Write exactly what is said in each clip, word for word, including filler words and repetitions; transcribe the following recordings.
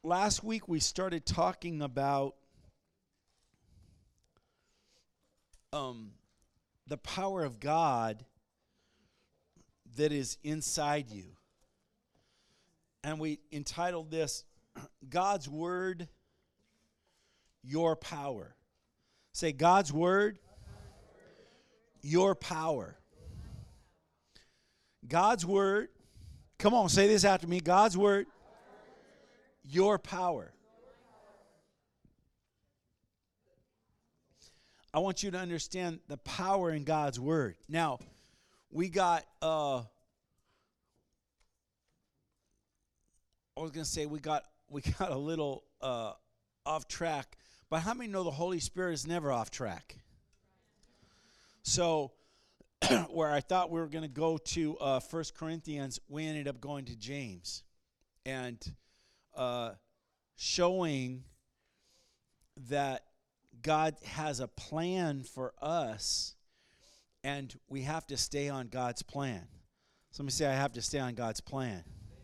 last week we started talking about um, the power of God that is inside you. And we entitled this, God's Word, Your Power. Say, God's Word, Your Power. God's Word, come on, say this after me. God's Word, Your Power. I want you to understand the power in God's Word. Now, we got, uh, I was going to say we got we got a little uh, off track, but how many know the Holy Spirit is never off track? So, where I thought we were going to go to uh, First Corinthians, we ended up going to James and uh, showing that God has a plan for us, and we have to stay on God's plan. Somebody say, I have to stay on God's plan.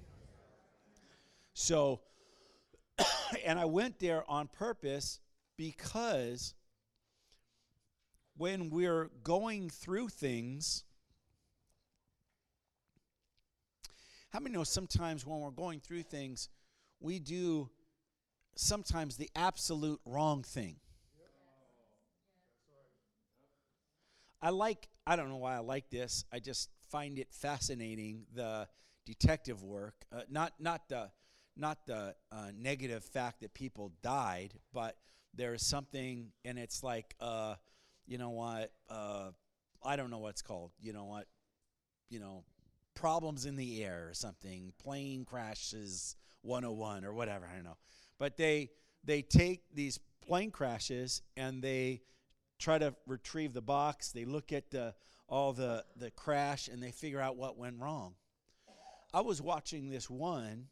So, and I went there on purpose because when we're going through things, how many know sometimes when we're going through things, we do sometimes the absolute wrong thing? I like, I don't know why I like this. I just find it fascinating, the detective work. Uh, not not the not the uh, negative fact that people died, but there's something, and it's like, uh, you know what, uh, I don't know what it's called. You know what, you know, problems in the air or something, plane crashes one oh one or whatever, I don't know. But they they take these plane crashes and they try to retrieve the box. They look at the, all the, the crash, and they figure out what went wrong. I was watching this one,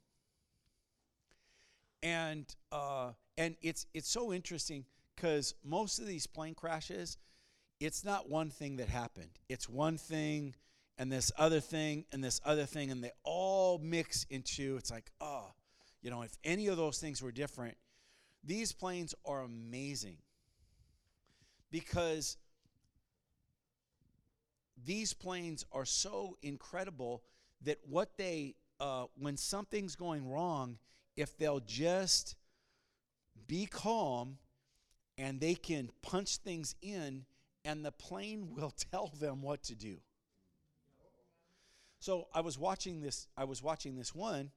and uh, and it's it's so interesting because most of these plane crashes, it's not one thing that happened. It's one thing and this other thing and this other thing, and they all mix into, it's like, oh, you know, if any of those things were different, these planes are amazing. Because these planes are so incredible that what they, uh, when something's going wrong, if they'll just be calm and they can punch things in, and the plane will tell them what to do. So I was watching this. I was watching this one,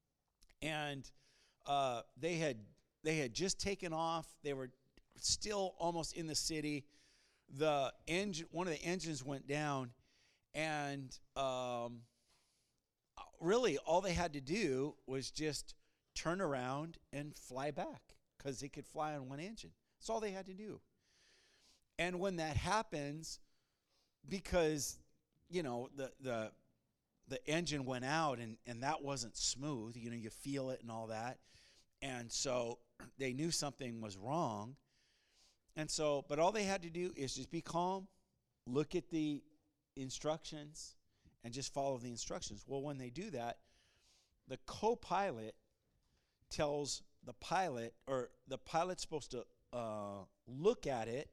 and uh, they had they had just taken off. They were still almost in the city. The engine, one of the engines went down, and um, really all they had to do was just turn around and fly back because they could fly on one engine. That's all they had to do. And when that happens, because you know the the the engine went out and and that wasn't smooth, you know, you feel it and all that, and so they knew something was wrong. And so, but all they had to do is just be calm, look at the instructions, and just follow the instructions. Well, when they do that, the co-pilot tells the pilot, or the pilot's supposed to uh, look at it,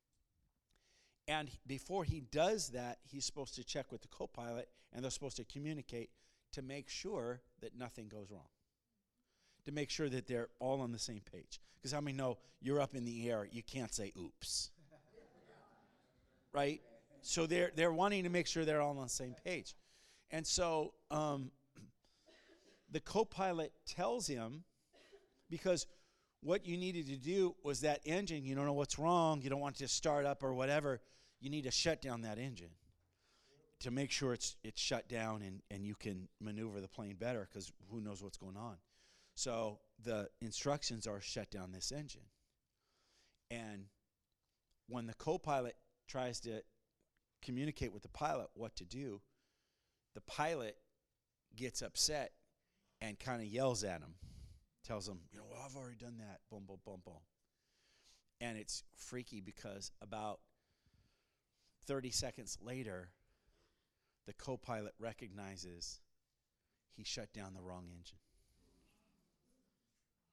and before he does that, he's supposed to check with the co-pilot, and they're supposed to communicate to make sure that nothing goes wrong, to make sure that they're all on the same page. Because how many know you're up in the air, you can't say oops, right? So they're they're wanting to make sure they're all on the same page. And so um, the co-pilot tells him, because what you needed to do was that engine, you don't know what's wrong, you don't want it to start up or whatever, you need to shut down that engine to make sure it's it's shut down and, and you can maneuver the plane better, because who knows what's going on. So the instructions are shut down this engine. And when the co-pilot tries to communicate with the pilot what to do, the pilot gets upset and kind of yells at him, tells him, you know, well, I've already done that, boom, boom, boom, boom. And it's freaky because about thirty seconds later, the co-pilot recognizes he shut down the wrong engine.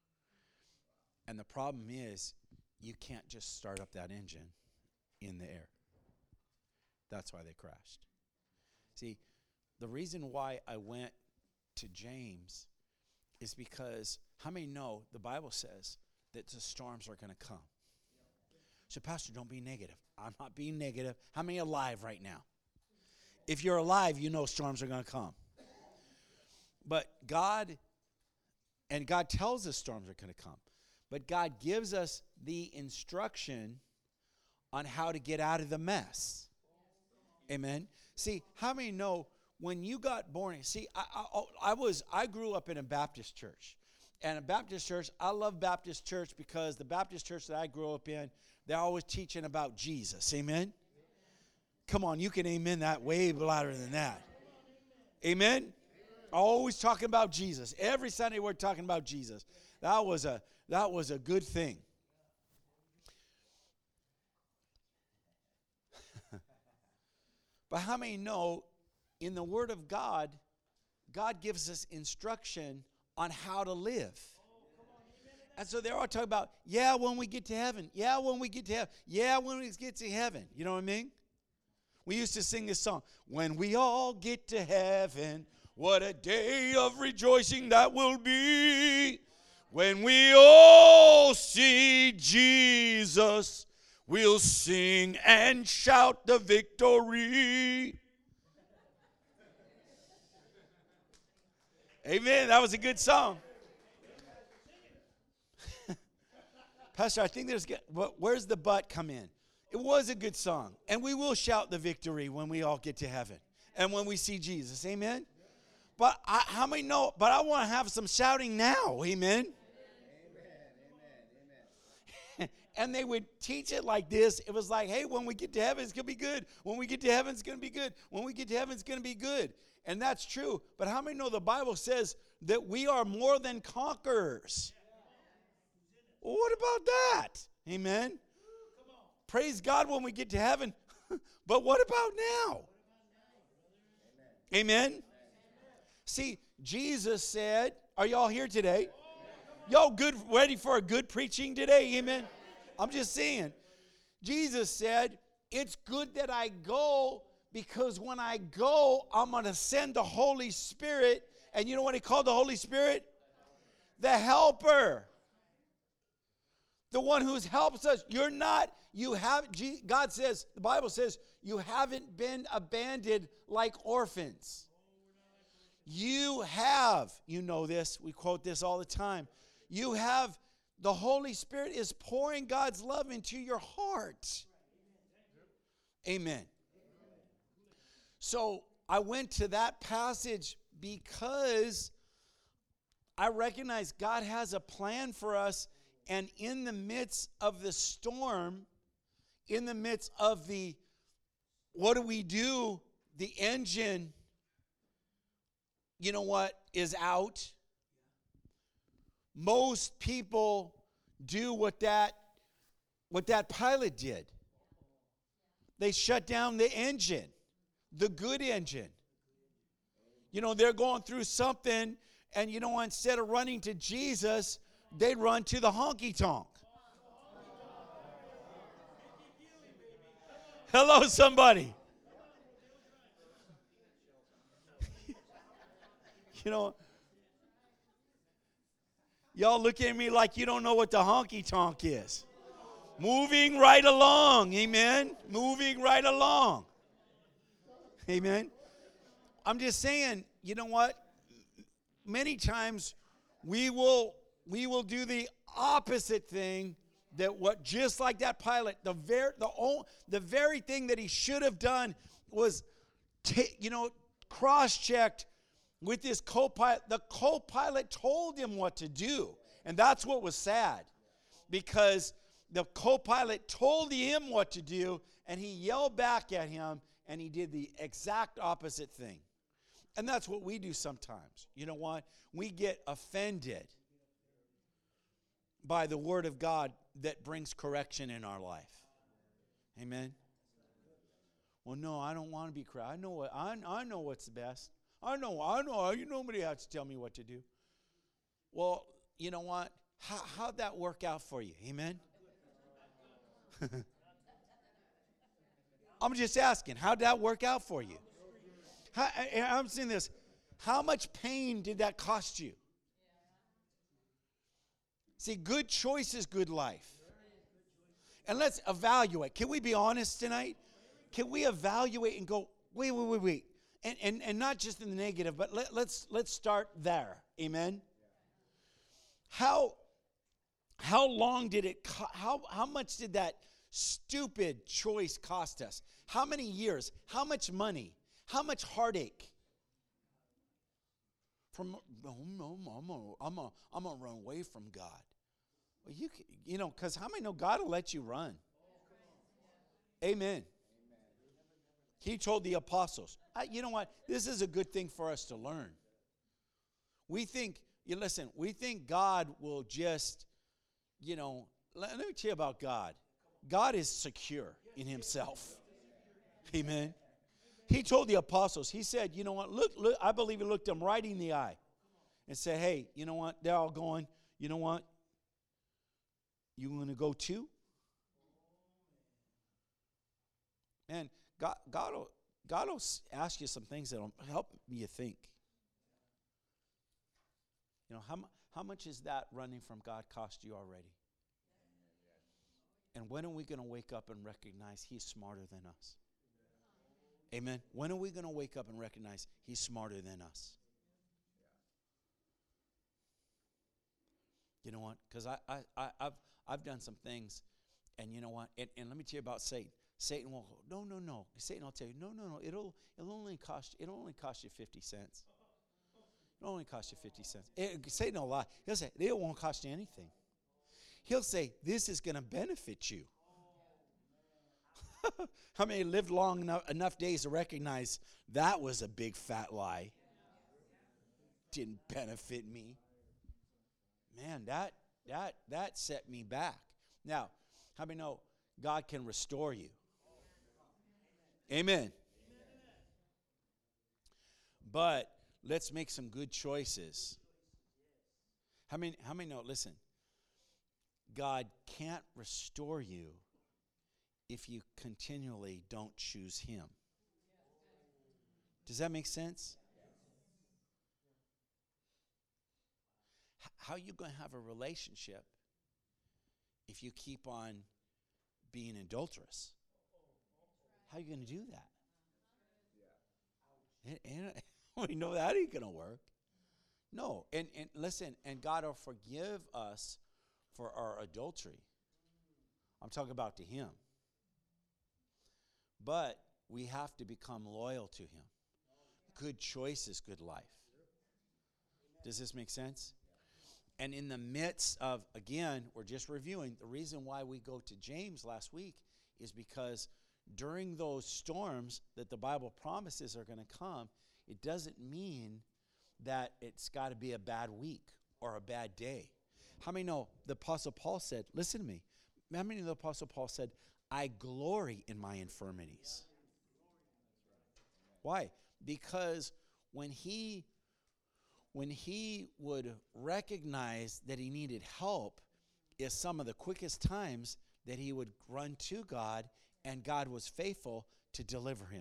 And the problem is, you can't just start up that engine in the air. That's why they crashed. See, the reason why I went to James is because how many know the Bible says that the storms are going to come? So, Pastor, don't be negative. I'm not being negative. How many are alive right now? If you're alive, you know storms are going to come. But God, and God tells us storms are going to come. But God gives us the instruction on how to get out of the mess. Amen. See, how many know when you got born? See, I, I, I was I grew up in a Baptist church, and a Baptist church. I love Baptist church because the Baptist church that I grew up in, they're always teaching about Jesus. Amen. Come on, you can amen that way louder than that. Amen. Always talking about Jesus. Every Sunday we're talking about Jesus. That was a that was a good thing. But how many know in the Word of God, God gives us instruction on how to live? And so they're all talking about, yeah, when we get to heaven. Yeah, when we get to heaven. Yeah, when we get to heaven. You know what I mean? We used to sing this song, when we all get to heaven, what a day of rejoicing that will be. When we all see Jesus, we'll sing and shout the victory. Amen. That was a good song. Pastor, I think there's, where's the but come in? It was a good song. And we will shout the victory when we all get to heaven. And when we see Jesus. Amen. But I, how many know, but I want to have some shouting now. Amen. And they would teach it like this. It was like, hey, when we get to heaven, it's going to be good. When we get to heaven, it's going to be good. When we get to heaven, it's going to be good. And that's true. But how many know the Bible says that we are more than conquerors? Well, what about that? Amen. Praise God when we get to heaven. But what about now? Amen. See, Jesus said, are y'all here today? Y'all good, ready for a good preaching today? Amen. I'm just saying. Jesus said, it's good that I go because when I go, I'm going to send the Holy Spirit. And you know what he called the Holy Spirit? The helper. The one who helps us. You're not, you have, God says, the Bible says, you haven't been abandoned like orphans. You have, you know this, we quote this all the time. You have, the Holy Spirit is pouring God's love into your heart. Amen. So I went to that passage because I recognize God has a plan for us. And in the midst of the storm, in the midst of the, what do we do? The engine, you know what, is out. Most people do what that what that pilot did. They shut down the engine, the good engine. You know, they're going through something, and you know, instead of running to Jesus, they'd run to the honky-tonk. Hello, somebody. You know, y'all look at me like you don't know what the honky-tonk is. Moving right along, amen? Moving right along. Amen? I'm just saying, you know what? Many times we will we will do the opposite thing that what just like that pilot, the very the old, the very thing that he should have done was t- you know, cross-checked with his co-pilot. The co-pilot told him what to do. And that's what was sad. Because the co-pilot told him what to do, and he yelled back at him, and he did the exact opposite thing. And that's what we do sometimes. You know what? We get offended by the Word of God that brings correction in our life. Amen? Well, no, I don't want to be corrected. I know what I, I know what's the best. I know, I know, you nobody has to tell me what to do. Well, you know what? How, how'd that work out for you? Amen? I'm just asking, how'd that work out for you? How, I, I'm saying this. How much pain did that cost you? See, good choice is good life. And let's evaluate. Can we be honest tonight? Can we evaluate and go, wait, wait, wait, wait. And, and, and not just in the negative, but let, let's, let's start there. Amen? How, how long did it, co- how, how much did that stupid choice cost us? How many years? How much money? How much heartache? From, no, no, I'm gonna, I'm gonna, I'm gonna run away from God. Well, you, can, you know, because how many know God will let you run? Amen. He told the apostles, I, you know what? This is a good thing for us to learn. We think, you listen, we think God will just, you know, let, let me tell you about God. God is secure in himself. Amen. He told the apostles, he said, you know what, look, look, I believe he looked them right in the eye and said, hey, you know what, they're all going, you know what, you want to go too? Man, God, God, will, God will ask you some things that will help you think. You know, how, how much is that running from God cost you already? And when are we going to wake up and recognize he's smarter than us? Amen. When are we going to wake up and recognize he's smarter than us? You know what? Because I, I, I, I've, I've done some things, and you know what? And, and let me tell you about Satan. Satan will go, no, no, no. Satan will tell you, no, no, no. It'll, it'll only cost you. It'll only cost you fifty cents. It'll only cost you fifty cents. It, Satan will lie. He'll say it won't cost you anything. He'll say this is going to benefit you. How many lived long enough, enough days to recognize that was a big fat lie? Didn't benefit me. Man, that that that set me back. Now, how many know God can restore you? Amen. But let's make some good choices. How many how many know, listen, God can't restore you if you continually don't choose him. Does that make sense? H- how are you going to have a relationship if you keep on being adulterous? How are you going to do that? And, and we know that ain't going to work. No, and, and listen, and God will forgive us for our adultery. I'm talking about to him. But we have to become loyal to him. Good choice is good life. Does this make sense? And in the midst of, again, we're just reviewing, the reason why we go to James last week is because during those storms that the Bible promises are going to come, it doesn't mean that it's got to be a bad week or a bad day. How many know the Apostle Paul said, listen to me, how many know the Apostle Paul said, I glory in my infirmities? Why? Because when he when he would recognize that he needed help is some of the quickest times that he would run to God, and God was faithful to deliver him.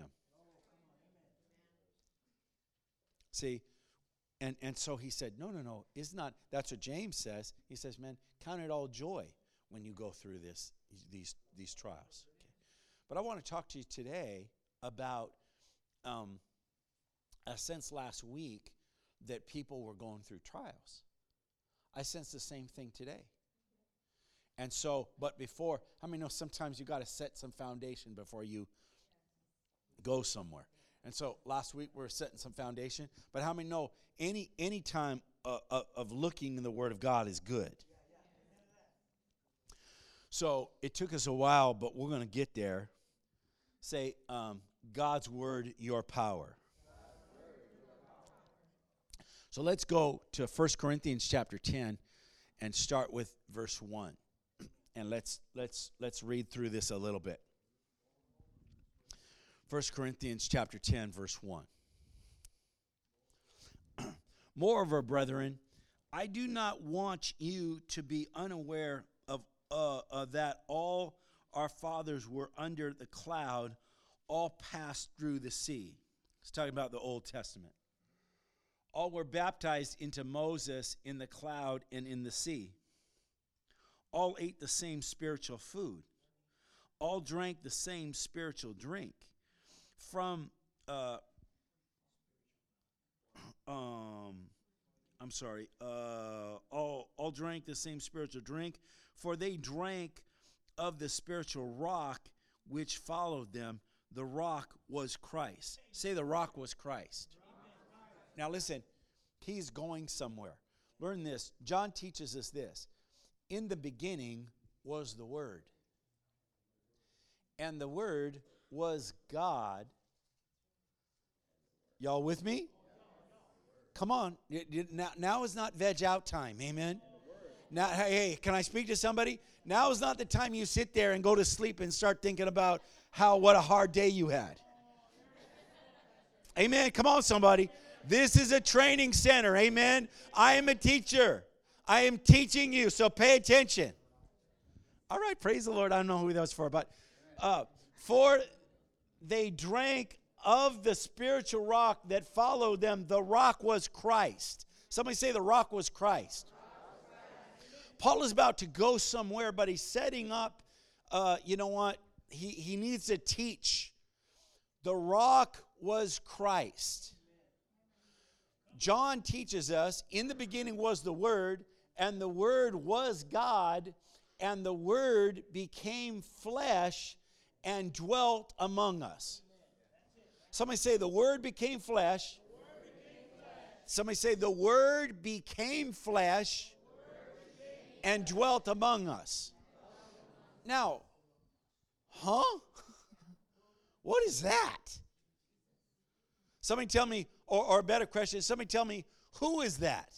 See, and, and so he said, no, no, no, it's not, that's what James says. He says, man, count it all joy when you go through this, these, these trials. Okay. But I want to talk to you today about um, a sense last week that people were going through trials. I sense the same thing today. And so, but before, how many know sometimes you got to set some foundation before you go somewhere? And so last week we were setting some foundation, but how many know any any time uh, uh, of looking in the Word of God is good? So it took us a while, but we're going to get there. Say, um, God's Word, your power. So let's go to First Corinthians chapter ten and start with verse one. And let's let's let's read through this a little bit. First Corinthians chapter ten, verse one. Moreover, brethren, I do not want you to be unaware of uh, uh, that all our fathers were under the cloud, all passed through the sea. It's talking about the Old Testament. All were baptized into Moses in the cloud and in the sea. All ate the same spiritual food. All drank the same spiritual drink. From, uh, um, I'm sorry, uh, all, all drank the same spiritual drink, for they drank of the spiritual rock which followed them. The rock was Christ. Say the rock was Christ. Now listen, he's going somewhere. Learn this. John teaches us this. In the beginning was the Word. And the Word was God. Y'all with me? Come on. Now, now is not veg out time. Amen? Now, hey, hey, can I speak to somebody? Now is not the time you sit there and go to sleep and start thinking about how, what a hard day you had. Amen? Come on, somebody. This is a training center. Amen? I am a teacher. I am teaching you, so pay attention. All right, praise the Lord. I don't know who that was for, but uh, for they drank of the spiritual rock that followed them. The rock was Christ. Somebody say the rock was Christ. Paul is about to go somewhere, but he's setting up, uh, you know what? He, he needs to teach. The rock was Christ. John teaches us, in the beginning was the Word, and the Word was God, and the Word became flesh and dwelt among us. Somebody say, the Word became flesh. Somebody say, the Word became flesh and dwelt among us. Now, huh? What is that? Somebody tell me, or, or a better question, somebody tell me, who is that?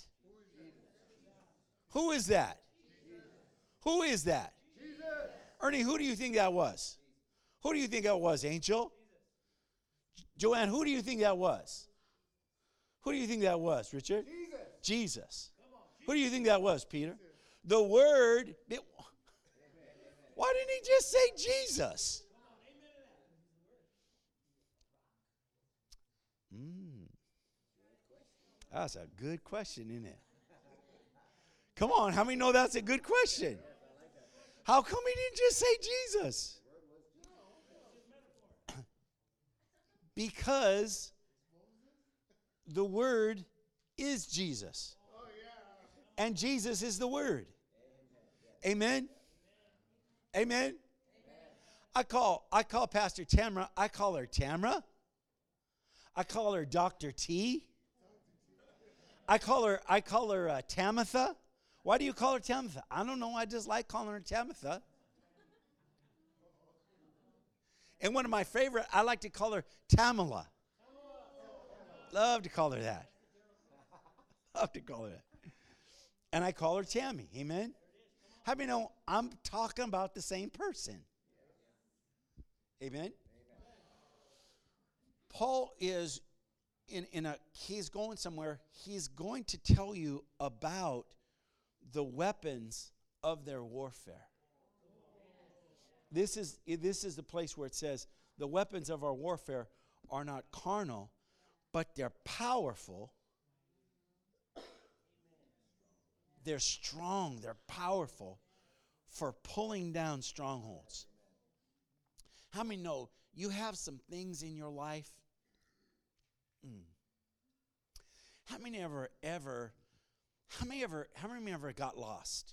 Who is that? Who is that? Ernie, who do you think that was? Who do you think that was, Angel? Joanne, who do you think that was? Who do you think that was, Richard? Jesus. Jesus. Who do you think that was, Peter? The Word. It, why didn't he just say Jesus? Mm. That's a good question, isn't it? Come on, how many know that's a good question? How come he didn't just say Jesus? Because the Word is Jesus. And Jesus is the Word. Amen? Amen? I call I call Pastor Tamra, I call her Tamra. I call her Doctor T. I call her I call her uh, Tamitha. Why do you call her Tamitha? I don't know. I just like calling her Tamitha. And one of my favorite, I like to call her Tamala. Love to call her that. Love to call her that. And I call her Tammy. Amen? How many know I'm talking about the same person? Amen? Paul is in, in a, he's going somewhere. He's going to tell you about the weapons of their warfare. This is, this is the place where it says, the weapons of our warfare are not carnal, but they're powerful. They're strong. They're powerful for pulling down strongholds. How many know you have some things in your life? Mm. How many ever, ever, how many ever, how many ever got lost?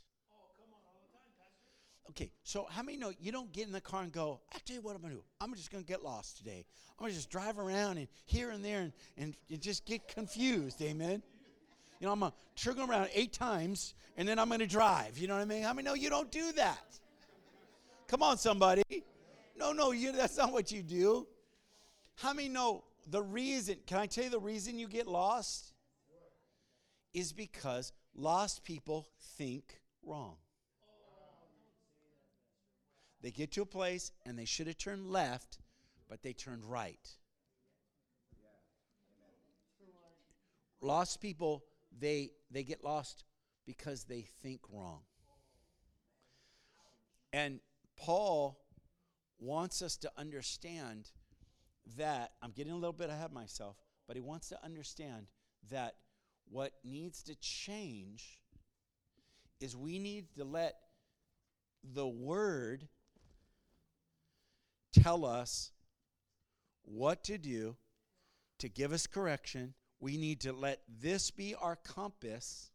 Okay, so how many know you don't get in the car and go, I'll tell you what I'm going to do. I'm just going to get lost today. I'm going to just drive around and here and there and, and, and just get confused, amen? You know, I'm going to trigger around eight times and then I'm going to drive. You know what I mean? How many know you don't do that? Come on, somebody. No, no, you, that's not what you do. How many know the reason, can I tell you the reason you get lost? Is because lost people think wrong. They get to a place and they should have turned left, but they turned right. Lost people, they they get lost because they think wrong. And Paul wants us to understand that, I'm getting a little bit ahead of myself, but he wants to understand that what needs to change is we need to let the Word tell us what to do to give us correction. We need to let this be our compass.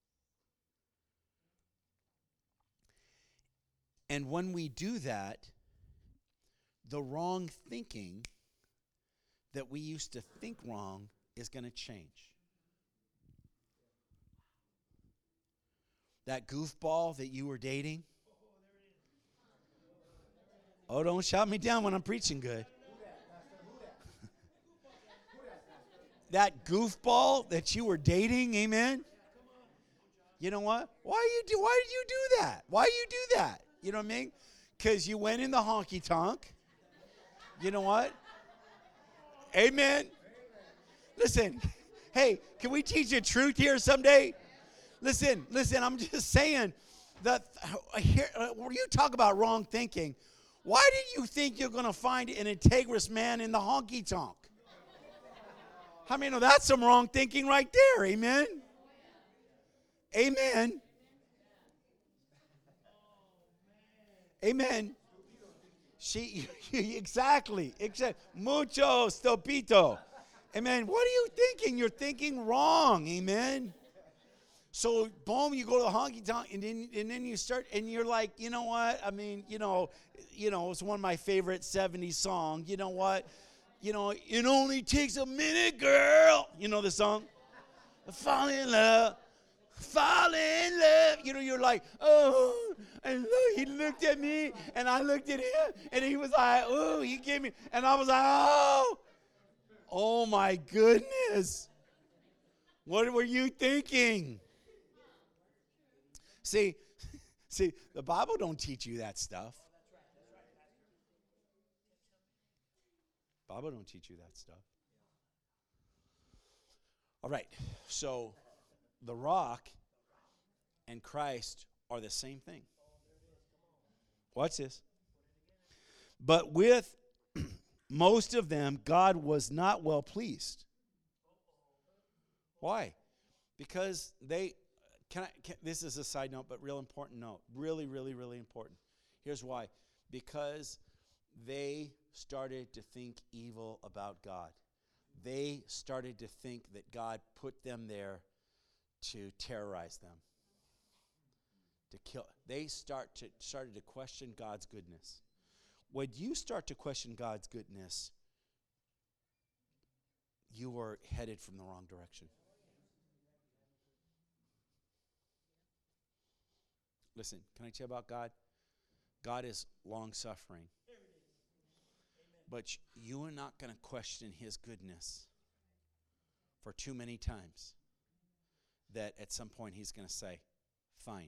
And when we do that, the wrong thinking that we used to think wrong is going to change. That goofball that you were dating. Oh, don't shout me down when I'm preaching good. That goofball that you were dating, amen? You know what? Why you do? Why did you do that? Why you do that? You know what I mean? Because you went in the honky tonk. You know what? Amen. Listen, hey, can we teach the truth here someday? Listen, listen, I'm just saying that here, when you talk about wrong thinking, why do you think you're going to find an integrous man in the honky tonk? I mean, that's some wrong thinking right there. Amen. Amen. Amen. She exactly, exactly. Mucho stupito. Amen. What are you thinking? You're thinking wrong. Amen. So, boom, you go to the honky tonk, and then and then you start, and you're like, you know what? I mean, you know, you know, it's one of my favorite seventies songs. You know what? You know, it only takes a minute, girl. You know the song? Fall in love. Fall in love. You know, you're like, oh, and look, he looked at me, and I looked at him, and he was like, oh, he gave me, and I was like, oh, oh my goodness. What were you thinking? See, see, the Bible don't teach you that stuff. Bible don't teach you that stuff. All right, so the rock and Christ are the same thing. Watch this. But with most of them, God was not well pleased. Why? Because they, can I, can, this is a side note, but real important note. Really, really, really important. Here's why. Because they started to think evil about God. They started to think that God put them there to terrorize them, to kill. They start to started to question God's goodness. When you start to question God's goodness, you are headed from the wrong direction. Listen, can I tell you about God? God is long-suffering. But you are not going to question his goodness for too many times that at some point he's going to say, fine.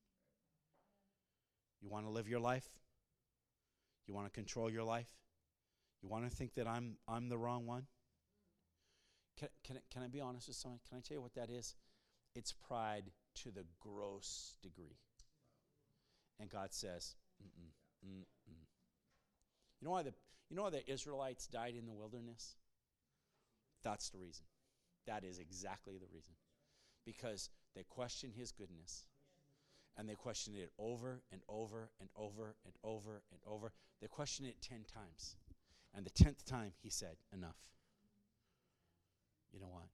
You want to live your life? You want to control your life? You want to think that I'm I'm the wrong one? Can, can, can I be honest with someone? Can I tell you what that is? It's pride to the gross degree. And God says, mm-mm, mm-mm. You know why the you know why the Israelites died in the wilderness? That's the reason. That is exactly the reason. Because they questioned his goodness. And they questioned it over and over and over and over and over. They questioned it ten times. And the tenth time he said, enough. You know what?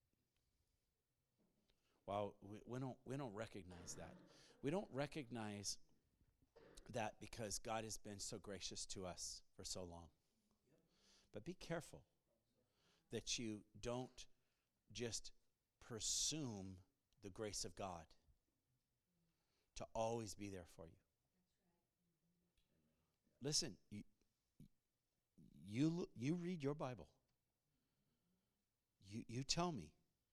Well, we, we don't we don't recognize that. We don't recognize that because God has been so gracious to us for so long. But be careful that you don't just presume the grace of God to always be there for you. Listen, you you, you read your Bible. You you tell me.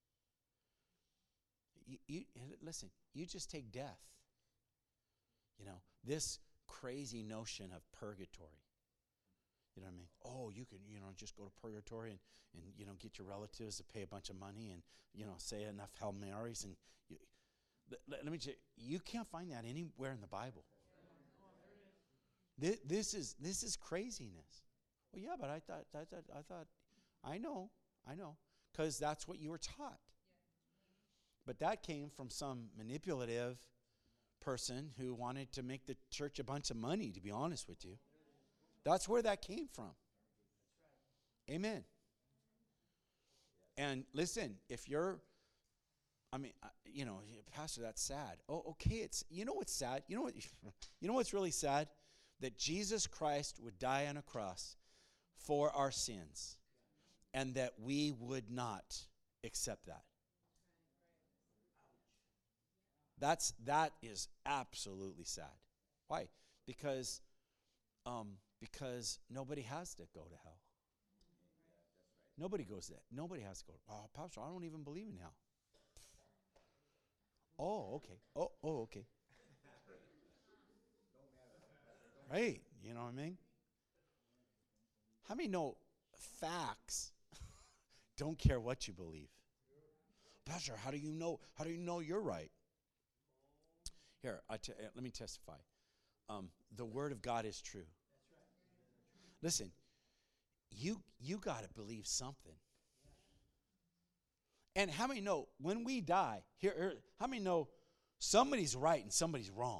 You, you listen, you just take death. You know, this crazy notion of purgatory. You know what I mean? Oh, you can, you know, just go to purgatory and, and you know, get your relatives to pay a bunch of money and, you know, say enough Hail Marys. And you, let, let me tell you, you can't find that anywhere in the Bible. This, this is this is craziness. Well, yeah, but I thought, I thought, I thought, I know, I know, because that's what you were taught. But that came from some manipulative person who wanted to make the church a bunch of money, to be honest with you. That's where that came from. Amen. And listen, if you're, I mean, you know, Pastor, that's sad. Oh, okay, it's, you know what's sad? You know what, you know what's really sad? That Jesus Christ would die on a cross for our sins, and that we would not accept that. That's that is absolutely sad. Why? Because um, because nobody has to go to hell. Nobody goes there. Nobody has to go. Oh, Pastor, I don't even believe in hell. Oh, okay. Oh, oh, okay. Right. You know what I mean? How many know facts don't care what you believe? Pastor, how do you know? How do you know you're right? Here, I t- let me testify. Um, the Word of God is true. Listen, you you got to believe something. And how many know when we die? Here, here, how many know somebody's right and somebody's wrong?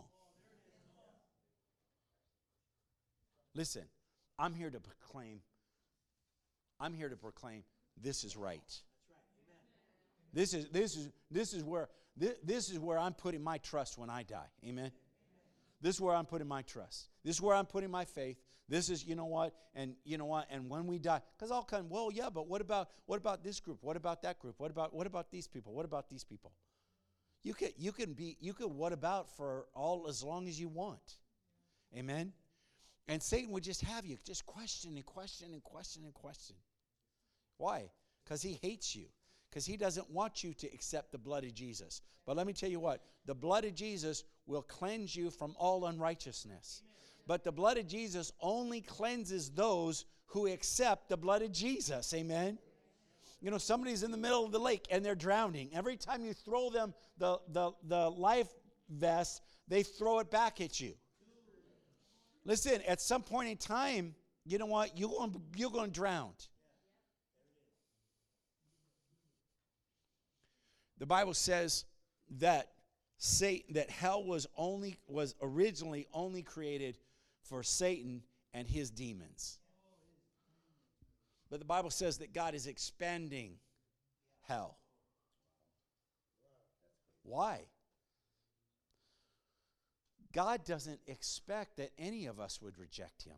Listen, I'm here to proclaim. I'm here to proclaim this is right. This is this is this is where this, this is where I'm putting my trust when I die. Amen. This is where I'm putting my trust. This is where I'm putting my faith. This is, you know what, and you know what, and when we die, because I'll come, well, yeah, but what about what about this group? What about that group? What about what about these people? What about these people? You can you can be you can what about for all as long as you want. Amen. And Satan would just have you just question and question and question and question. Why? Because he hates you. Because he doesn't want you to accept the blood of Jesus. But let me tell you what, the blood of Jesus will cleanse you from all unrighteousness. But the blood of Jesus only cleanses those who accept the blood of Jesus. Amen? You know, somebody's in the middle of the lake and they're drowning. Every time you throw them the, the, the life vest, they throw it back at you. Listen, at some point in time, you know what? You're going, you're going to drown. The Bible says that Satan, that hell was only was originally only created for Satan and his demons. But the Bible says that God is expanding hell. Why? God doesn't expect that any of us would reject him.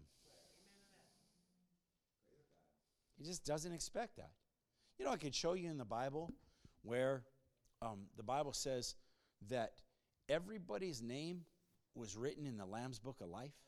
He just doesn't expect that. You know, I could show you in the Bible where um, the Bible says that everybody's name was written in the Lamb's Book of Life.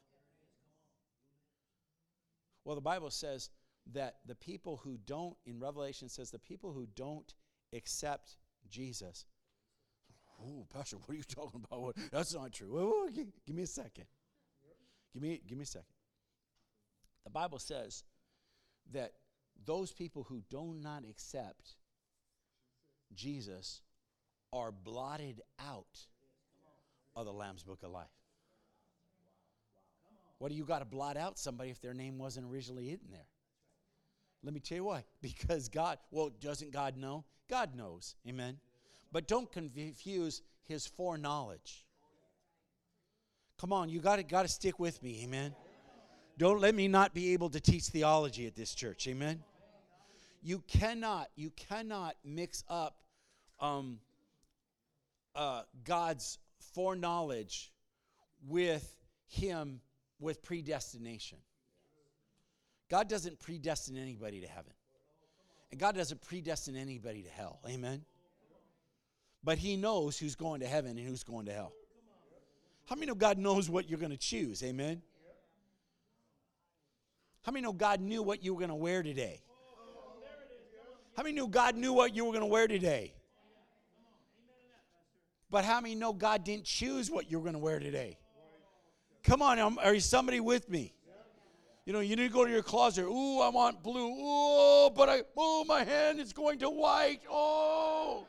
Well, the Bible says that the people who don't, in Revelation says the people who don't accept Jesus. Oh, Pastor, what are you talking about? What? That's not true. Whoa, whoa, give, give me a second. Give me, give me a second. The Bible says that those people who do not accept Jesus are blotted out of the Lamb's Book of Life. What do you got to blot out somebody if their name wasn't originally in there? Let me tell you why. Because God, well, doesn't God know? God knows. Amen. But don't confuse his foreknowledge. Come on, you got to got to stick with me. Amen. Don't let me not be able to teach theology at this church. Amen. You cannot, you cannot mix up um, uh, God's foreknowledge with him with predestination. God doesn't predestine anybody to heaven. And God doesn't predestine anybody to hell. Amen. But he knows who's going to heaven and who's going to hell. How many know God knows what you're going to choose? Amen. How many know God knew what you were going to wear today? How many knew God knew what you were going to wear today? But how many know God didn't choose what you were going to wear today? Come on, are somebody with me? You know, you need to go to your closet. Ooh, I want blue. Oh, but I, oh, my hand is going to white. Oh.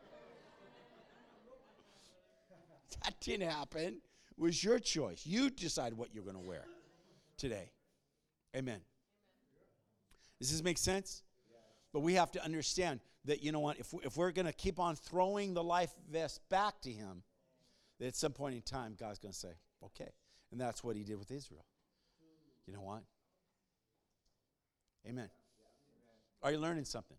That didn't happen. It was your choice. You decide what you're going to wear today. Amen. Does this make sense? But we have to understand that, you know what, if, we, if we're going to keep on throwing the life vest back to him, that at some point in time, God's going to say, okay. And that's what he did with Israel. You know what? Amen. Are you learning something?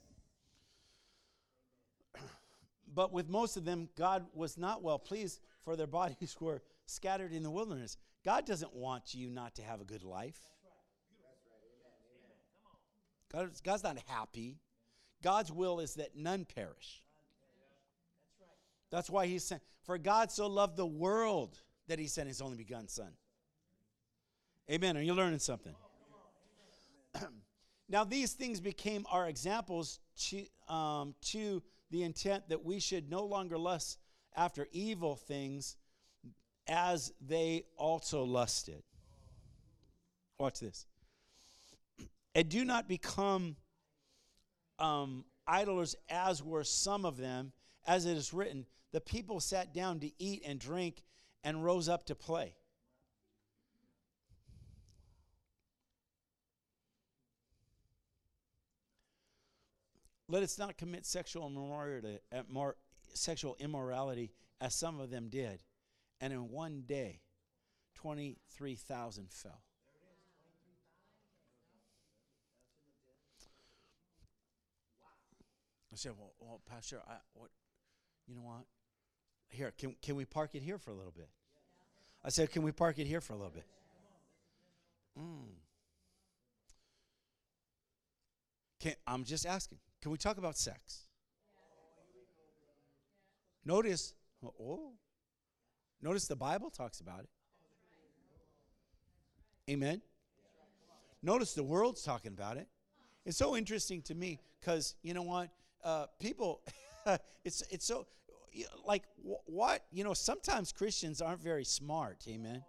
Yes. But with most of them, God was not well pleased, for their bodies were scattered in the wilderness. God doesn't want you not to have a good life. God, God's not happy. God's will is that none perish. That's why he sent. For God so loved the world that he sent his only begotten son. Amen. Are you learning something? Now these things became our examples to, um, to the intent that we should no longer lust after evil things as they also lusted. Watch this. And do not become um, idlers as were some of them, as it is written, the people sat down to eat and drink and rose up to play. Let us not commit sexual immorality, sexual immorality as some of them did. And in one day, twenty-three thousand fell. I said, well, well Pastor, I, what, you know what? Here, can, can we park it here for a little bit? I said, can we park it here for a little bit? Mm. Can, I'm just asking. Can we talk about sex? Notice, oh, notice the Bible talks about it. Amen. Notice the world's talking about it. It's so interesting to me because, you know what, uh, people, it's it's so, like, wh- what, you know, sometimes Christians aren't very smart. Amen.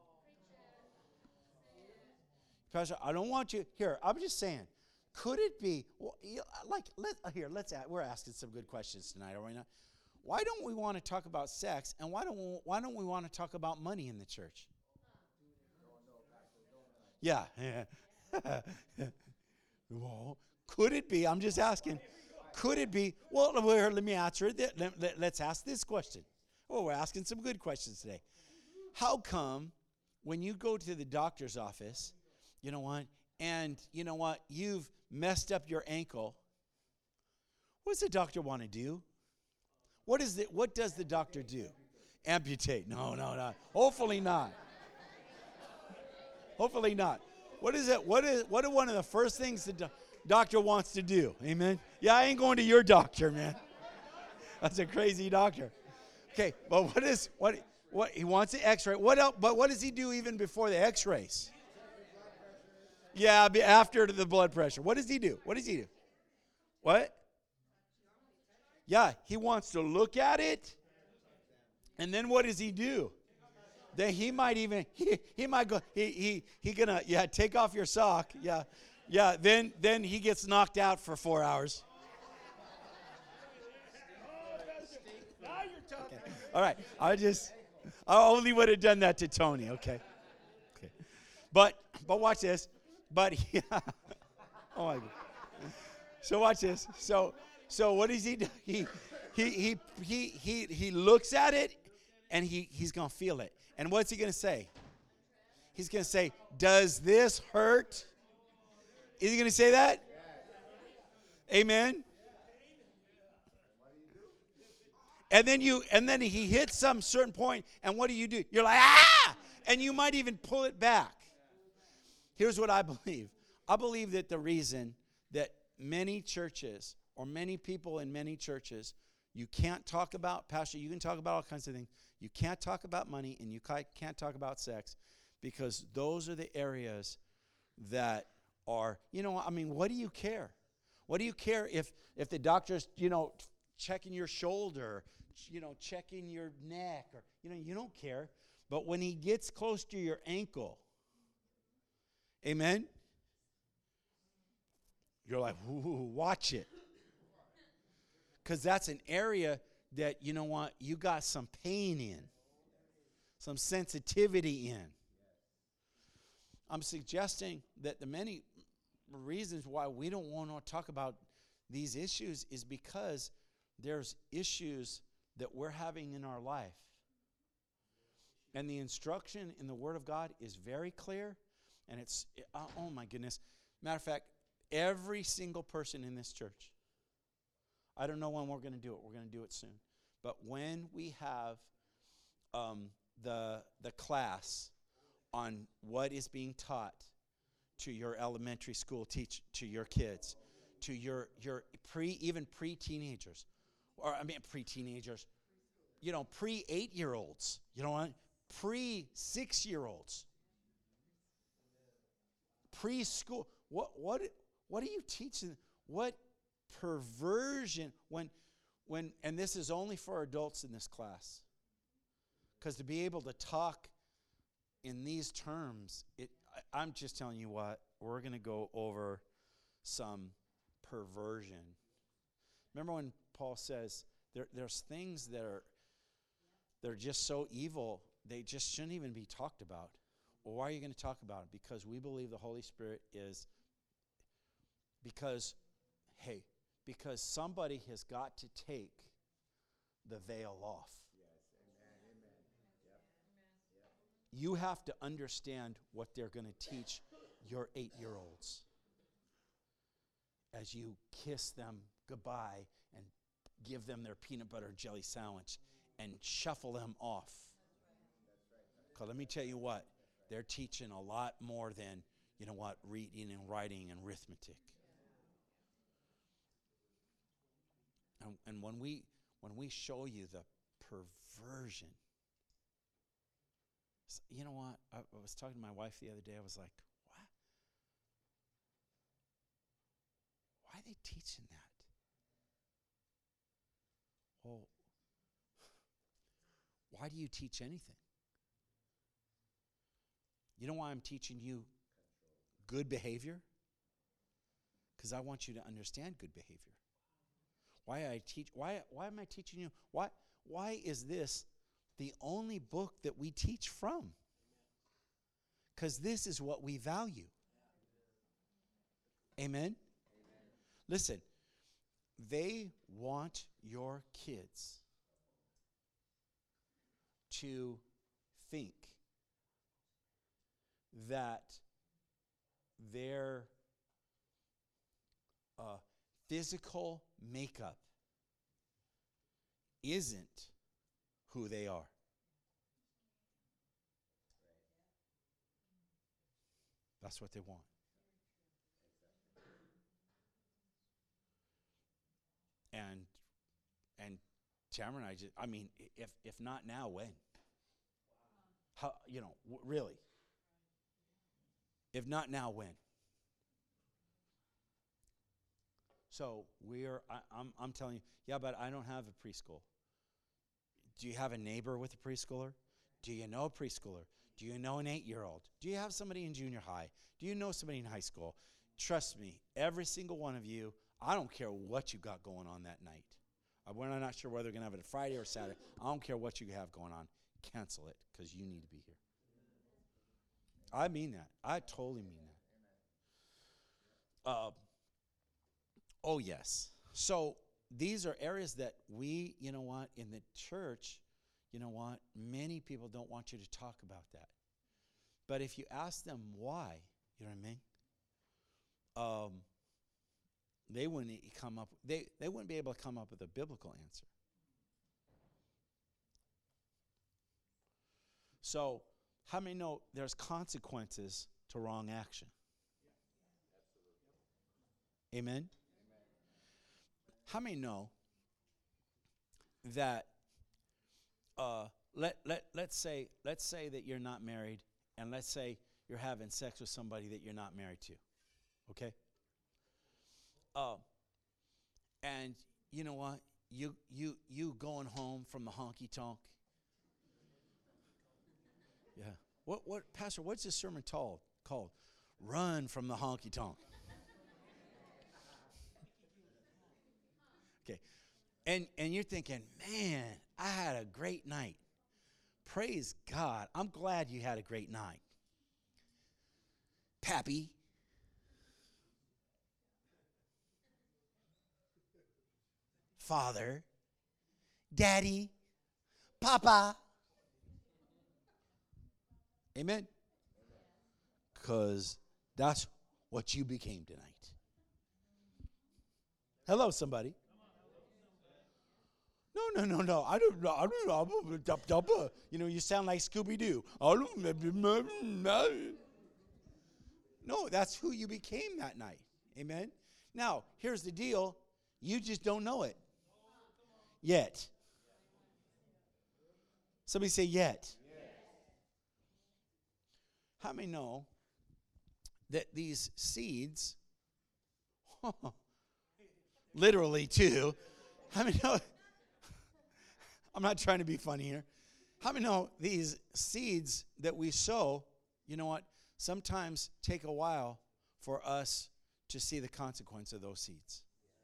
Pastor, I don't want you, here, I'm just saying, could it be, well, you, like, let, here, let's, ask, we're asking some good questions tonight, are we not? Why don't we want to talk about sex, and why don't we, why don't we want to talk about money in the church? Yeah. Well, could it be, I'm just asking, could it be, well, let me answer it. Let, let, let's ask this question. Oh, we're asking some good questions today. How come when you go to the doctor's office, you know what, and you know what, you've messed up your ankle, what does the doctor want to do? What is the, what does the doctor do? Amputate. No, no, no. Hopefully not. Hopefully not. What is it? What is what are one of the first things the do- doctor wants to do? Amen. Yeah, I ain't going to your doctor, man. That's a crazy doctor. Okay, but what is what what he wants the X-ray? What else? But what does he do even before the X-rays? Yeah, after the blood pressure. What does he do? What does he do? What? Yeah, he wants to look at it, and then what does he do? Then he might even he, he might go he he he gonna yeah take off your sock yeah yeah then then he gets knocked out for four hours. Now you're talking. Okay. All right, I just I only would have done that to Tony. Okay, okay, but but watch this. But yeah, oh my God. So watch this. So so what does he do? He he he he he he looks at it, and he he's gonna feel it. And what's he going to say? He's going to say, does this hurt? Is he going to say that? Amen. And then you, and then he hits some certain point, and what do you do? You're like, ah! And you might even pull it back. Here's what I believe. I believe that the reason that many churches, or many people in many churches, you can't talk about, Pastor, you can talk about all kinds of things. You can't talk about money, and you can't talk about sex, because those are the areas that are, you know, I mean, what do you care? What do you care if if the doctor's, you know, checking your shoulder, you know, checking your neck, or, you know, you don't care. But when he gets close to your ankle, Amen? You're like, ooh, watch it. Because that's an area that, you know what, you got some pain in, some sensitivity in. I'm suggesting that the many reasons why we don't want to talk about these issues is because there's issues that we're having in our life. And the instruction in the Word of God is very clear. And it's, oh my goodness. Matter of fact, every single person in this church, I don't know when we're going to do it. We're going to do it soon. But when we have um, the the class on what is being taught to your elementary school teach to your kids, to your your pre even pre-teenagers, or I mean pre-teenagers, you know, pre-eight-year-olds, you know what, pre-six-year-olds, preschool. What what what are you teaching? What perversion when when and this is only for adults in this class, because to be able to talk in these terms, it I, I'm just telling you what, we're going to go over some perversion. Remember when Paul says there, there's things that are they're just so evil they just shouldn't even be talked about. Well, why are you going to talk about it? Because we believe the Holy Spirit is because hey because somebody has got to take the veil off. Yes, amen, amen. Yep. Yep. You have to understand what they're going to teach your eight-year-olds as you kiss them goodbye and give them their peanut butter jelly sandwich and shuffle them off. Because let me tell you what, they're teaching a lot more than, you know what, reading and writing and arithmetic. And, and when we when we show you the perversion, you know what? I, I was talking to my wife the other day. I was like, what? Why are they teaching that? Well, why do you teach anything? You know why I'm teaching you good behavior? Because I want you to understand good behavior. Why I teach? Why? Why am I teaching you? Why? Why is this the only book that we teach from? Because this is what we value. Amen? Amen? Listen, they want your kids to think that their uh, physical makeup isn't who they are. That's what they want. And and Tamara and I just, I mean, if if not now, when? How, you know, w- really? If not now, when? So we're, I, I'm, I'm telling you, yeah, but I don't have a preschool. Do you have a neighbor with a preschooler? Do you know a preschooler? Do you know an eight-year-old? Do you have somebody in junior high? Do you know somebody in high school? Trust me, every single one of you, I don't care what you got going on that night. Uh, We're not sure whether we're going to have it Friday or Saturday. I don't care what you have going on. Cancel it because you need to be here. I mean that. I totally mean that. Uh, oh, yes. So these are areas that we, you know what, in the church, you know what, many people don't want you to talk about that. But if you ask them why, you know what I mean? Um, they wouldn't come up, they, they wouldn't be able to come up with a biblical answer. So, how many know there's consequences to wrong action? Yeah, Amen? Amen? How many know that uh, let let let's say let's say that you're not married, and let's say you're having sex with somebody that you're not married to, okay? Uh, and you know what? You you you going home from the honky tonk. Yeah. What what Pastor? What's this sermon called? Called run from the honky tonk. Okay. And and you're thinking, man, I had a great night. Praise God. I'm glad you had a great night. Pappy. Father. Daddy. Papa. Amen. Because that's what you became tonight. Hello, somebody. No, no, no, no. I don't know. I don't know. You know, you sound like Scooby-Doo. No, that's who you became that night. Amen. Now, here's the deal. You just don't know it yet. Somebody say yet. How many know that these seeds, literally too, how many know, I'm not trying to be funny here. How many know these seeds that we sow, you know what, sometimes take a while for us to see the consequence of those seeds.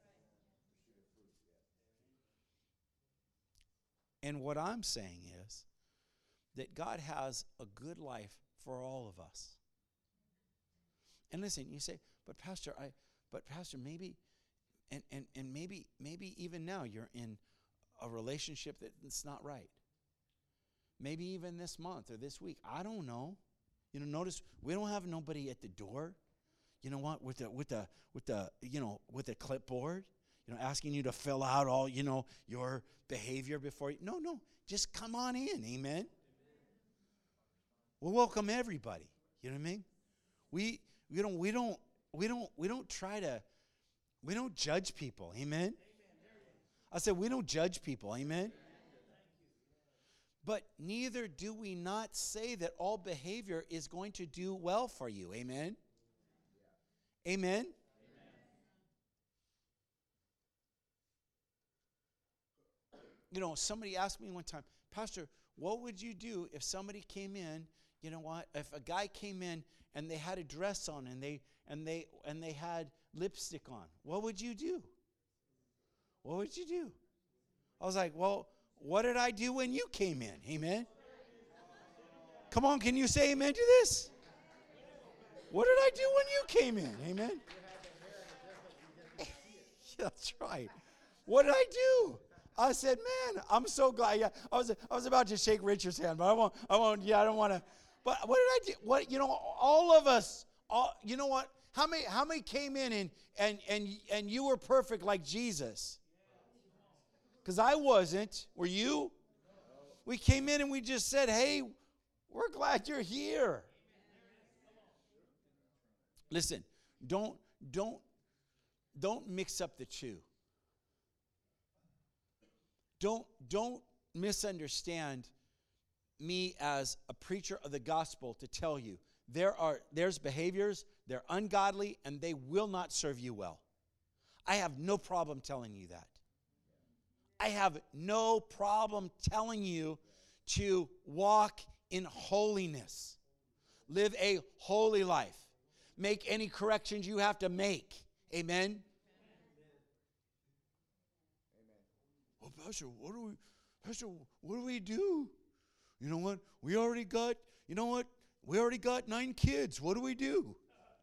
And what I'm saying is that God has a good life for all of us. And listen, you say, but Pastor, I, but Pastor, maybe, and, and, and maybe, maybe even now you're in a relationship that's not right. Maybe even this month or this week. I don't know. You know, notice we don't have nobody at the door. You know what? With the with the with the you know with a clipboard. You know, asking you to fill out all you know your behavior before you. No, no. Just come on in. Amen. We'll welcome everybody. You know what I mean? We we don't we don't we don't we don't try to we don't judge people. Amen. I said we don't judge people. Amen. But neither do we not say that all behavior is going to do well for you. Amen. Amen. You know, somebody asked me one time, Pastor, what would you do if somebody came in, you know what, if a guy came in and they had a dress on and they and they and they had lipstick on, what would you do? What would you do? I was like, well, what did I do when you came in? Amen. Come on, can you say amen to this? What did I do when you came in? Amen. That's right. What did I do? I said, man, I'm so glad. Yeah, I was I was about to shake Richard's hand, but I won't. I won't. Yeah, I don't want to. But what did I do? What you know? All of us. All, you know what? How many? How many came in and and and and you were perfect like Jesus? Because I wasn't. Were you? We came in and we just said, hey, we're glad you're here. Listen, don't don't don't mix up the two. Don't don't misunderstand me as a preacher of the gospel to tell you there are there's behaviors, they're ungodly, and they will not serve you well. I have no problem telling you that. I have no problem telling you to walk in holiness. Live a holy life. Make any corrections you have to make. Amen? Well, Pastor, what do we, Pastor, what do we do? You know what? We already got, you know what? We already got nine kids. What do we do?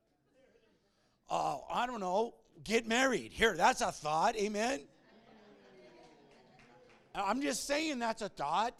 Oh, I don't know. Get married. Here, that's a thought. Amen? I'm just saying that's a thought.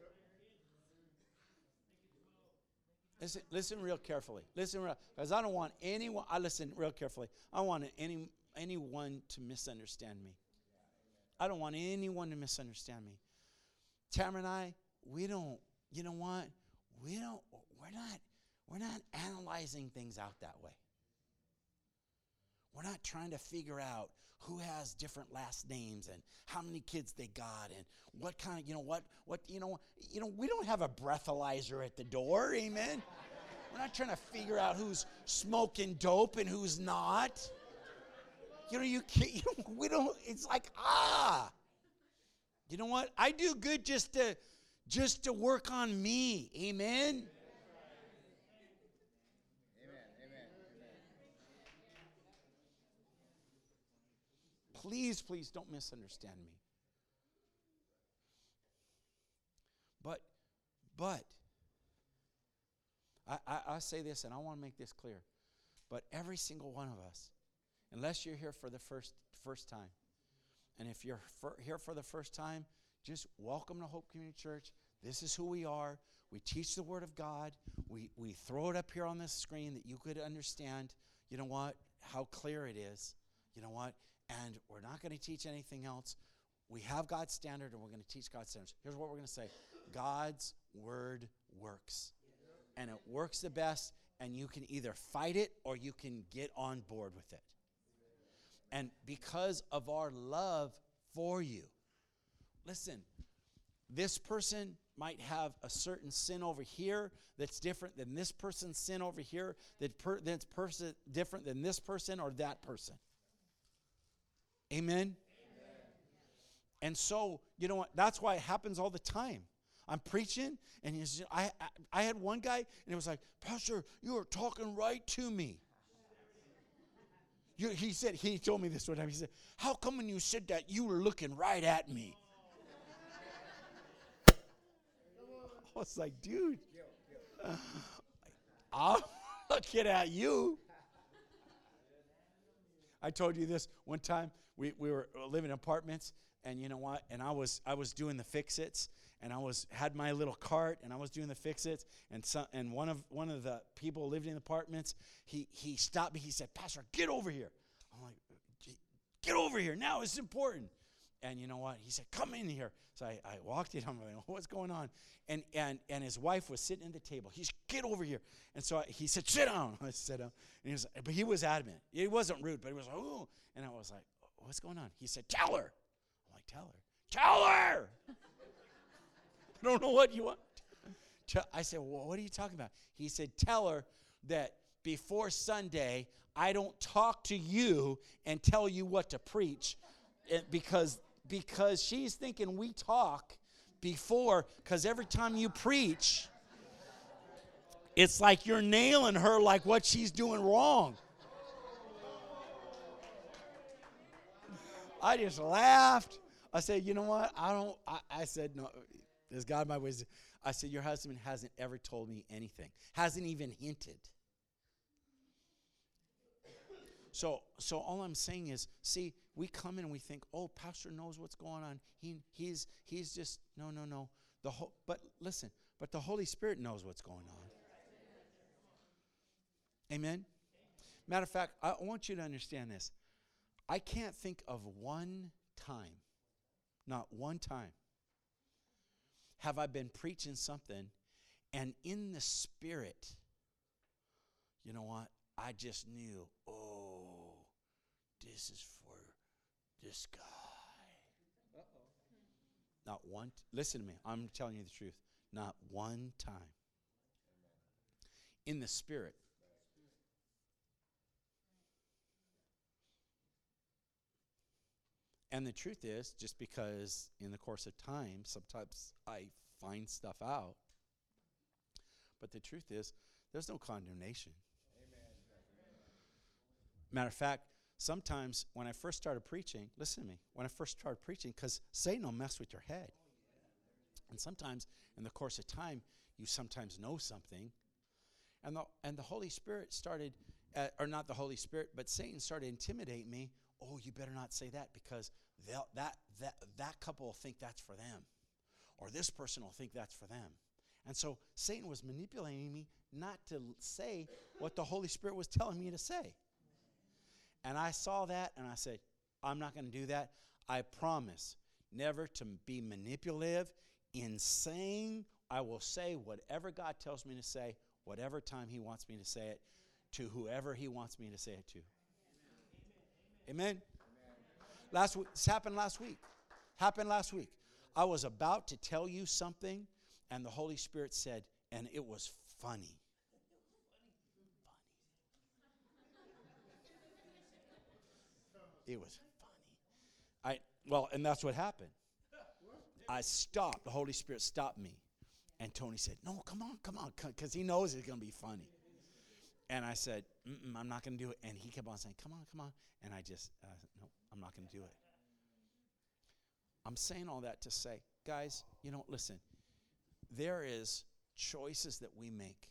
Listen, listen real carefully. Listen real, because I don't want anyone, I listen real carefully. I don't want any, anyone to misunderstand me. I don't want anyone to misunderstand me. Tamara and I, we don't, you know what? We don't, we're not, we're not analyzing things out that way. We're not trying to figure out who has different last names and how many kids they got and what kind of, you know, what, what, you know, you know, we don't have a breathalyzer at the door, amen? We're not trying to figure out who's smoking dope and who's not. You know, you can't, you know, we don't, it's like, ah. You know what? I do good just to, just to work on me, amen? Amen, amen. please, please don't misunderstand me. But, but, I, I, I say this, and I want to make this clear. But every single one of us, unless you're here for the first first time, and if you're for, here for the first time, just welcome to Hope Community Church. This is who we are. We teach the Word of God. We, we throw it up here on this screen that you could understand, you know what, how clear it is. You know what? And we're not going to teach anything else. We have God's standard, and we're going to teach God's standards. Here's what we're going to say. God's Word works. And it works the best, and you can either fight it or you can get on board with it. And because of our love for you, listen, this person might have a certain sin over here that's different than this person's sin over here, that per, that's person different than this person or that person. Amen? Amen? And so, you know what? That's why it happens all the time. I'm preaching, and he's, I, I I had one guy, and it was like, Pastor, you are talking right to me. You, he said, he told me this one time. He said, how come when you said that, you were looking right at me? I was like, dude, I'm looking at you. I told you this one time. We, we were living in apartments, and you know what? And I was I was doing the fix-its, and I was had my little cart, and I was doing the fix-its, and some, and one of one of the people living in the apartments, he he stopped me. He said, Pastor, get over here. I'm like, get over here now. It's important. And you know what? He said, come in here. So I, I walked in. I'm like, what's going on? And and and his wife was sitting at the table. He's, get over here. And so I, he said, sit down. I sat down. And he was, but he was adamant. He wasn't rude, but he was like, ooh. And I was like, what's going on? He said, tell her. I'm like, tell her. Tell her. I don't know what you want. I said, well, what are you talking about? He said, tell her that before Sunday, I don't talk to you and tell you what to preach, because because she's thinking we talk before, because every time you preach, it's like you're nailing her like what she's doing wrong. I just laughed. I said, you know what? I don't, I, I said, no, there's God my wisdom. I said, your husband hasn't ever told me anything. Hasn't even hinted. So so all I'm saying is, see, we come in and we think, oh, pastor knows what's going on. He he's he's just no no no. The whole, but listen, but the Holy Spirit knows what's going on. Amen. Matter of fact, I want you to understand this. I can't think of one time, not one time, have I been preaching something, and in the Spirit, you know what? I just knew, oh, this is for this guy. Uh-oh. Not one, t- listen to me, I'm telling you the truth. Not one time. In the Spirit. And the truth is, just because in the course of time, sometimes I find stuff out, but the truth is, there's no condemnation. Matter of fact, sometimes when I first started preaching, listen to me, when I first started preaching, because Satan will mess with your head. And sometimes in the course of time, you sometimes know something. And the, and the Holy Spirit started, uh, or not the Holy Spirit, but Satan started intimidating me. Oh, you better not say that, because they'll, that, that, that couple will think that's for them. Or this person will think that's for them. And so Satan was manipulating me not to say what the Holy Spirit was telling me to say. And I saw that, and I said, I'm not going to do that. I promise never to be manipulative in saying, I will say whatever God tells me to say, whatever time he wants me to say it, to whoever he wants me to say it to. Amen? Amen. Last week, this happened last week. Happened last week. I was about to tell you something, and the Holy Spirit said, and it was funny. It was funny. I well, and that's what happened. I stopped. The Holy Spirit stopped me. And Tony said, no, come on, come on, because he knows it's going to be funny. And I said, Mm-mm, I'm not going to do it. And he kept on saying, come on, come on. And I just, uh, no, I'm not going to do it. I'm saying all that to say, guys, you know, listen, there is choices that we make.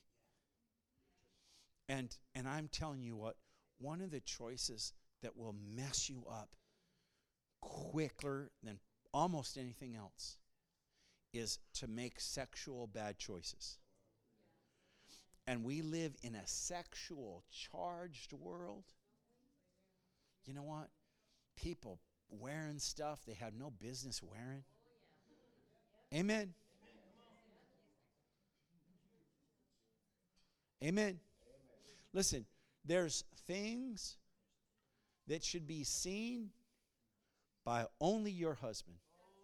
And and I'm telling you what, one of the choices that will mess you up quicker than almost anything else is to make sexual bad choices. And we live in a sexual charged world. You know what? People wearing stuff they have no business wearing. Amen. Amen. Listen, there's things that should be seen by only your husband.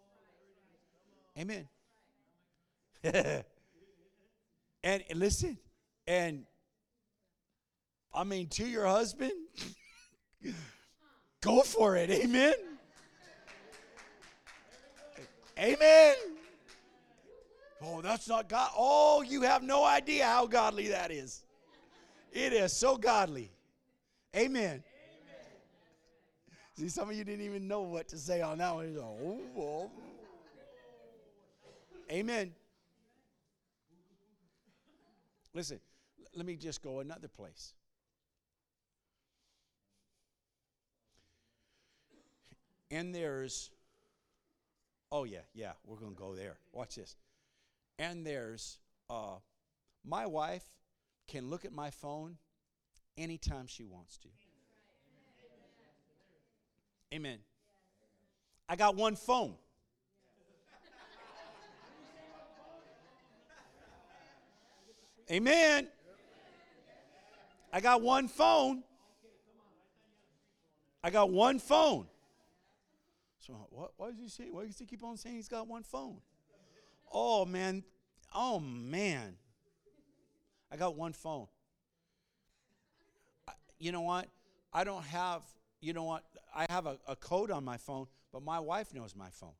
Amen. And listen, and I mean, to your husband, go for it. Amen. Amen. Oh, that's not God. Oh, you have no idea how godly that is. It is so godly. Amen. See, some of you didn't even know what to say on that one. Oh, oh. Amen. Listen, let me just go another place. And there's, oh yeah, yeah, we're going to go there. Watch this. And there's, uh, my wife can look at my phone anytime she wants to. Amen. I got one phone. Amen. I got one phone. I got one phone. So what? Why does he say? Why does he keep on saying he's got one phone? Oh man, oh man. I got one phone. I, you know what? I don't have. You know what? I have a, a code on my phone, but my wife knows my phone.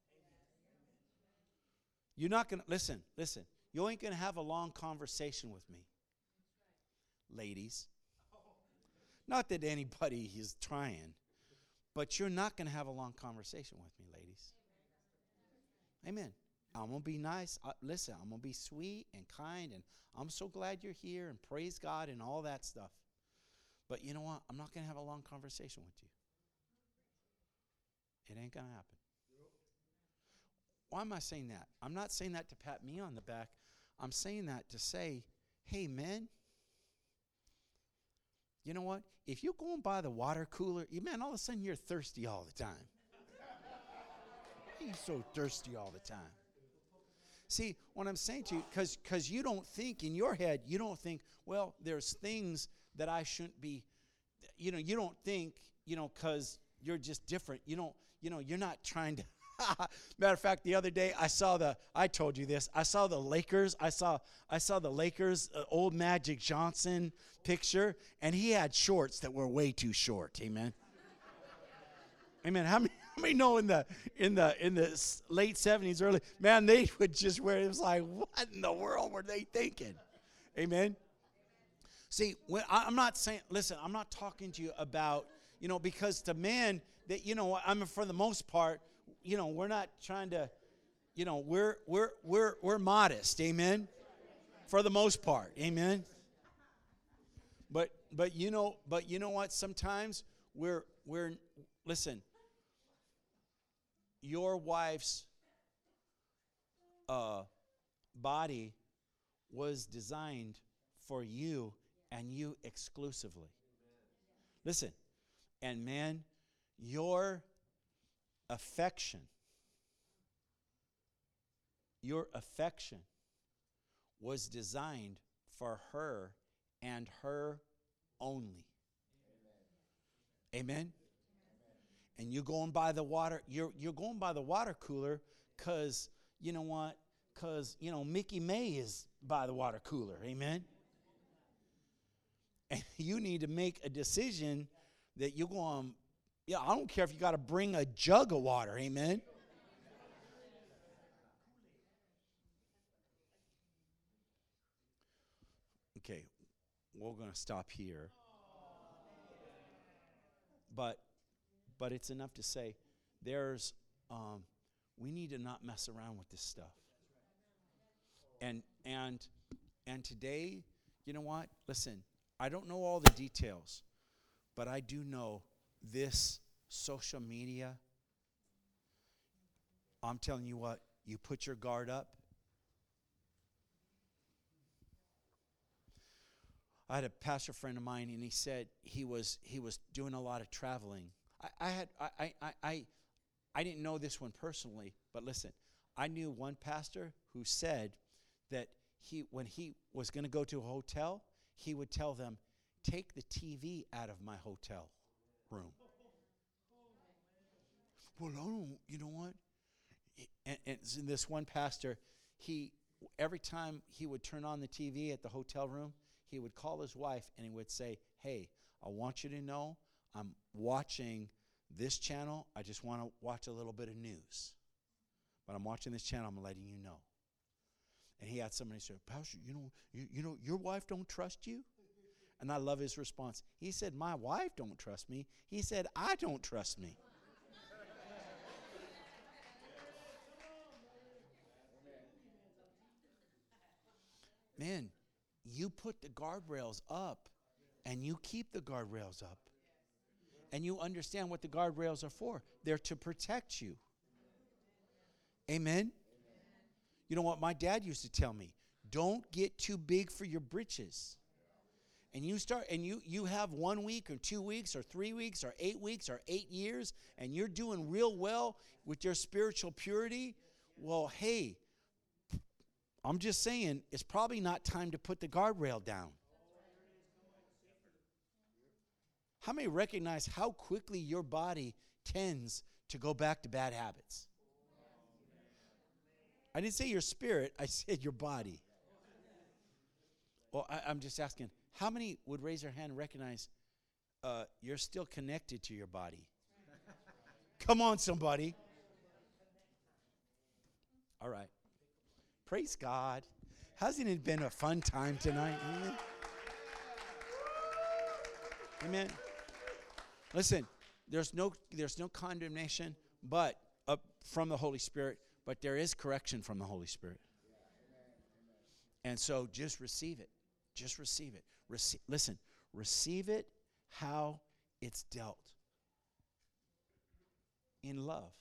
You're not gonna listen. Listen. You ain't gonna have a long conversation with me, ladies. Not that anybody is trying, but you're not gonna have a long conversation with me, ladies. Amen. I'm gonna be nice. Uh, listen, I'm gonna be sweet and kind, and I'm so glad you're here, and praise God and all that stuff. But you know what? I'm not gonna have a long conversation with you. It ain't gonna happen. Why am I saying that? I'm not saying that to pat me on the back. I'm saying that to say, hey, men, you know what? If you're going by the water cooler, you man, all of a sudden you're thirsty all the time. You're so thirsty all the time. See, what I'm saying to you, because because you don't think in your head, you don't think, well, there's things that I shouldn't be, you know, you don't think, you know, because you're just different. You don't, you know, you're not trying to. Matter of fact, the other day I saw the, I told you this, I saw the Lakers, I saw I saw the Lakers, uh, old Magic Johnson picture, and he had shorts that were way too short. Amen. Amen. How many, how many know in the in the in the late seventies, early, man, they would just wear, it was like, what in the world were they thinking? Amen. See, when I, I'm not saying, listen, I'm not talking to you about, you know, because to men, that, you know, I mean, for the most part, you know, we're not trying to, you know, we're we're we're we're modest, amen. For the most part, amen. But but you know, but you know what? Sometimes we're we're listen. Your wife's uh, body was designed for you and you exclusively. Listen, and man, your affection, your affection was designed for her and her only. Amen. Amen? And you're going by the water, you're you're going by the water cooler because, you know what? Because, you know, Mickey May is by the water cooler. Amen. And you need to make a decision that you're going, yeah, I don't care if you got to bring a jug of water. Amen. Okay, we're going to stop here. But but it's enough to say there's, um, we need to not mess around with this stuff. And, and, and today, you know what? Listen, I don't know all the details, but I do know this social media, I'm telling you what, you put your guard up. I had a pastor friend of mine, and he said he was he was doing a lot of traveling. I, I had I, I I I didn't know this one personally, but listen, I knew one pastor who said that he when he was going to go to a hotel, he would tell them, "Take the T V out of my hotel room." Well, I don't, you know what? And, and this one pastor, he every time he would turn on the T V at the hotel room, he would call his wife and he would say, "Hey, I want you to know I'm watching this channel. I just want to watch a little bit of news. But I'm watching this channel. I'm letting you know." And he had somebody say, "Pastor, you know, you, you know, your wife don't trust you?" And I love his response. He said, "My wife don't trust me." He said, "I don't trust me." Man, you put the guardrails up, and you keep the guardrails up. And you understand what the guardrails are for. They're to protect you. Amen? You know what my dad used to tell me? Don't get too big for your britches. And you start, and you you have one week or two weeks or three weeks or eight weeks or eight years, and you're doing real well with your spiritual purity. Well, hey, I'm just saying, it's probably not time to put the guardrail down. How many recognize how quickly your body tends to go back to bad habits? I didn't say your spirit, I said your body. Well, I, I'm just asking, how many would raise their hand and recognize uh, you're still connected to your body? Come on, somebody. All right. Praise God. Hasn't it been a fun time tonight? Amen. Amen. Listen, there's no there's no condemnation, but uh, from the Holy Spirit, but there is correction from the Holy Spirit. And so just receive it. Just receive it. Rece- listen, receive it how it's dealt. In love.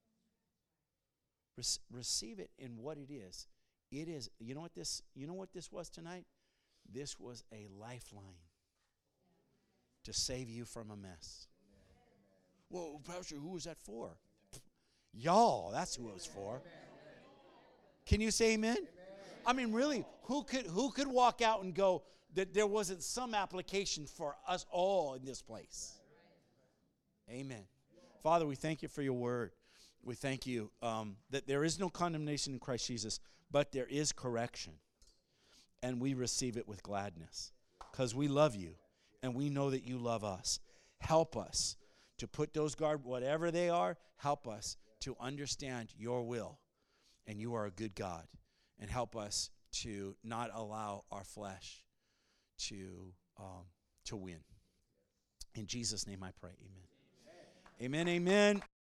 Re- receive it in what it is. It is, you know what this, you know what this was tonight? This was a lifeline to save you from a mess. Well, Pastor, who was that for? Y'all, that's who it was for. Can you say amen? I mean, really, who could who could walk out and go that there wasn't some application for us all in this place? Amen. Father, we thank you for your word. We thank you um, that there is no condemnation in Christ Jesus, but there is correction. And we receive it with gladness because we love you and we know that you love us. Help us to put those guard, whatever they are, help us to understand your will. And you are a good God. And help us to not allow our flesh to um, to win. In Jesus' name I pray. Amen. Amen, amen.